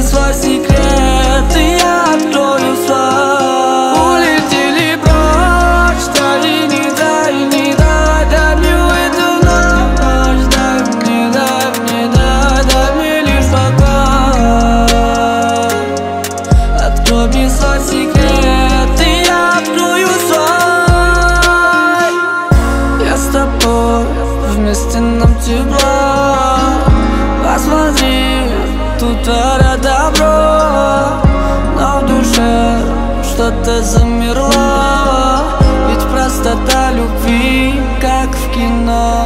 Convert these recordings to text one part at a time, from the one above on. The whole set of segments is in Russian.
свой секрет, и я открою свой. Улетели прочь, дай не дай, не дай, дай мне эту ночь. Дай мне, дай мне, дай мне лишь покой. Открой мне свой секрет, и я открою свой. Я с тобой, вместе нам тепло. Посмотри, тут творят добро, но в душе что-то замерло. Ведь простота любви, как в кино.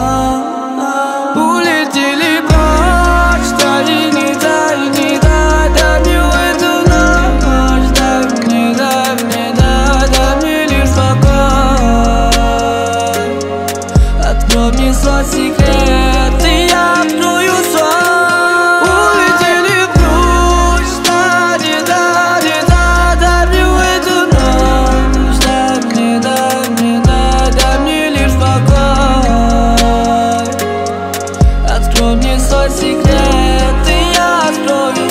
Улетели прочь, дай не дай, не дай, дай мне эту ночь. Дай мне, дай мне, дай мне лишь покой. Открой мне свой секрет, и я открою свой. Открой мне свой секрет, и я открою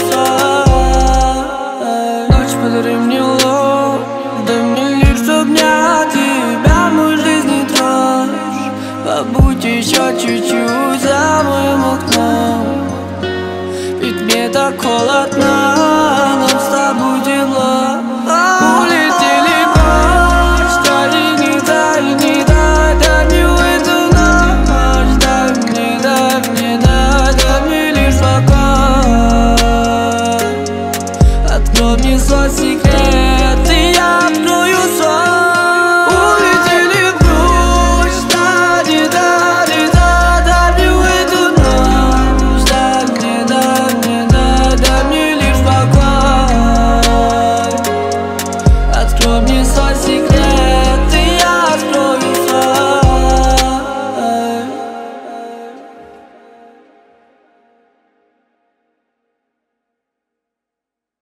свой. Ночь подари мне ложь, дай мне лишь обнять тебя, мой жизнь дрожь. Побудь еще чуть-чуть за моим окном, ведь мне так холодно, нам с тобой тепло. Улетели прочь, дай не дай, не дай, дай мне эту ночь. Дай мне, дай мне, дай мне лишь покой. Открой мне свой секрет, и я открою свой. Улетели прочь, дай не дай, не дай, дай мне эту ночь. Дай мне, дай мне, дай мне лишь покой. Открой мне свой секрет.